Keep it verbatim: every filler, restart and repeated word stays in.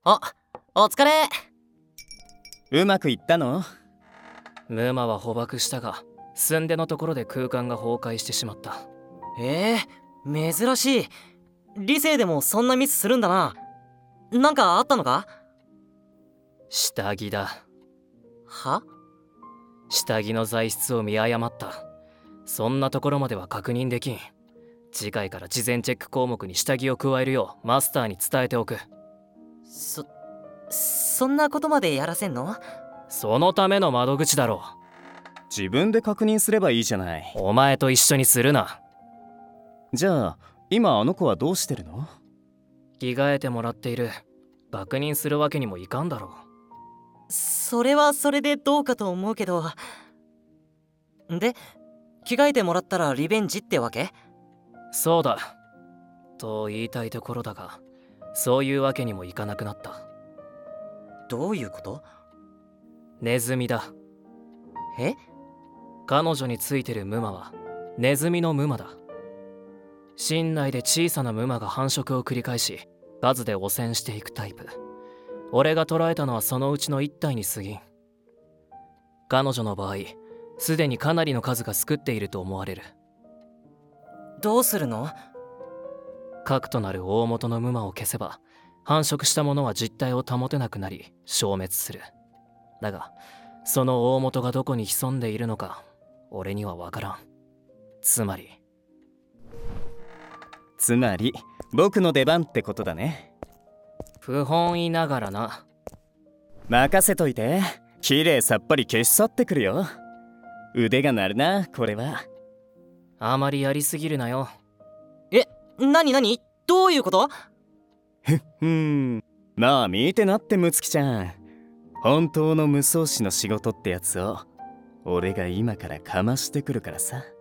あ、お疲れ。 うまくいったの？ ムマは捕獲したが、寸出のところで空間が崩壊してしまった。 えー、珍しい。理性でもそんなミスするんだな。なんかあったのか？ 下着だ。 は？ 下着の材質を見誤った。そんなところまでは確認できん。次回から事前チェック項目に下着を加えるようマスターに伝えておく。 そ、そんなことまでやらせんの？ そのための窓口だろう。自分で確認すればいいじゃない。 お前と一緒にするな。 じゃあ今あの子はどうしてるの？ 着替えてもらっている。確認するわけにもいかんだろう。それはそれでどうかと思うけど。で、着替えてもらったらリベンジってわけ？ そうだと言いたいところだが、そういうわけにもいかなくなった。 どういうこと？ ネズミだ。 え？ 彼女についてるムマはネズミのムマだ。身内で小さなムマが繁殖を繰り返し、数で汚染していくタイプ。俺が捉えたのはそのうちの一体に過ぎん。彼女の場合、すでにかなりの数が救っていると思われる。 どうするの？ 核となる大元のムマを消せば、繁殖したものは実体を保てなくなり消滅する。だがその大元がどこに潜んでいるのか俺には分からん。つまりつまり僕の出番ってことだね。 不本意ながらな。 任せといて。きれいさっぱり消し去ってくるよ。腕が鳴るな、これは。 あまりやりすぎるなよ。 え、なになに？どういうこと？ ふっふん、まあ見てなってムツキちゃん。本当の無双師の仕事ってやつを俺が今からかましてくるからさ。